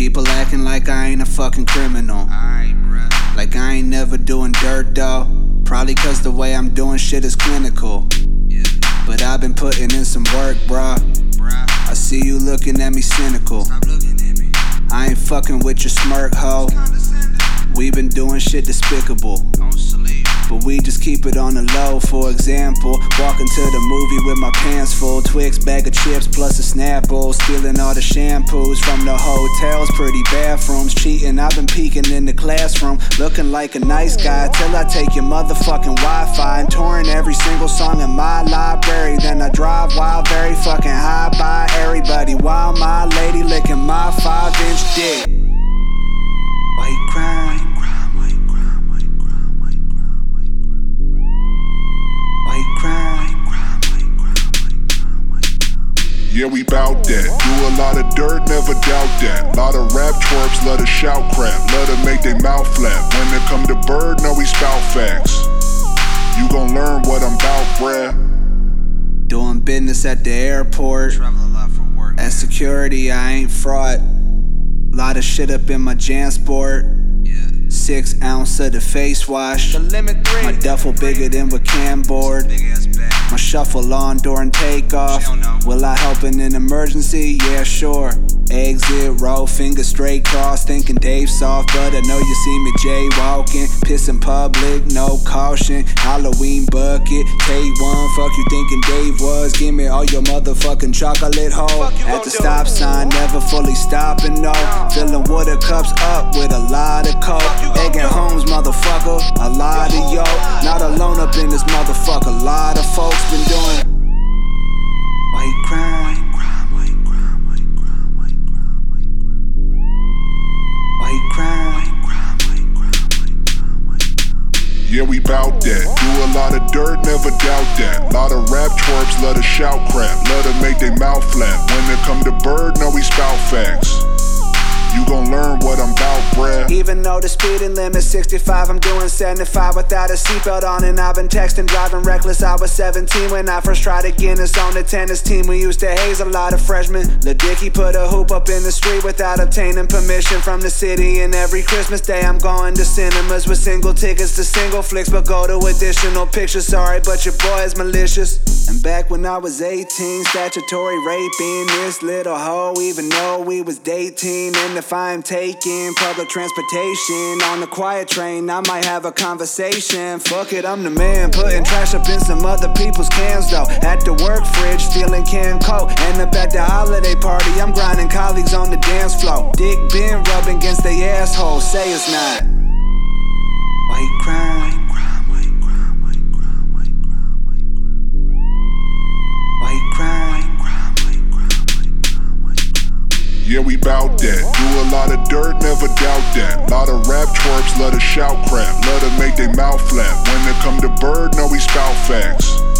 People acting like I ain't a fucking criminal. Like I ain't never doing dirt though. Probably cause the way I'm doing shit is clinical. But I've been putting in some work, bruh. I see you looking at me cynical. I ain't fucking with your smirk, ho. We been doing shit despicable, but we just keep it on the low. For example, walking to the movie with my pants full, Twix, bag of chips plus a Snapple, stealing all the shampoos from the hotels, pretty bathrooms, cheating. I've been peeking in the classroom, looking like a nice guy till I take your motherfucking Wi-Fi and touring every single song in my library. Then I drive wild, very fucking high by everybody, while my lady licking my 5-inch dick. Why you crying? Yeah, we bout that. Do a lot of dirt, never doubt that. Lot of rap twerps, let us shout crap, let her make they mouth flap. When it come to bird, no, we spout facts. You gon' learn what I'm bout, bruh. Doing business at the airport. Travel a lot for work. At security, I ain't fraud. Lot of shit up in my JanSport. 6 ounce of the face wash. The limit 3. My duffel bigger than with Camboard. Big ass bag. My shuffle on during takeoff. Will I help in an emergency? Yeah, sure. Exit row, finger straight cross, thinking Dave soft, but I know you see me jaywalking. Piss in public, no caution. Halloween bucket, K1, fuck you thinking Dave was. Give me all your motherfucking chocolate hoe. At the stop sign, never fully stopping, no. Filling water cups up with a lot of coke. Egging homes, motherfucker, a lot of yo. Not alone up in this motherfucker, a lot of folks been doing. Why you crying? Yeah, we bout that. Do a lot of dirt, never doubt that. Lot of rap twerps, let us shout crap, let her make they mouth flap. When it come to bird, no, we spout facts. You gon' learn what I'm bout, bruh. Even though the speeding limit's 65, I'm doing 75 without a seatbelt on. And I've been texting, driving reckless. I was 17 when I first tried to get us on the tennis team. We used to haze a lot of freshmen. Lil Dicky put a hoop up in the street without obtaining permission from the city. And every Christmas day I'm going to cinemas with single tickets to single flicks, but go to additional pictures. Sorry, but your boy is malicious. And back when I was 18, statutory raping this little hoe, even though we was dating. And if I'm taking public transportation on the quiet train, I might have a conversation. Fuck it, I'm the man, putting trash up in some other people's cans though. At the work fridge, stealing canned coke. And up at the holiday party, I'm grinding colleagues on the dance floor. Dick been rubbing against they asshole, say it's not. Why you crying? Yeah, we bout that. Do a lot of dirt, never doubt that. Lot of rap twerps, let us shout crap, let her make they mouth flap. When it come to bird, no, we spout facts.